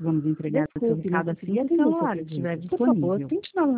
Vamos entregar o seu Desculpe, recado não assim consegui que o atender o seu celular pedido. estiver Por favor, disponível. tente novamente.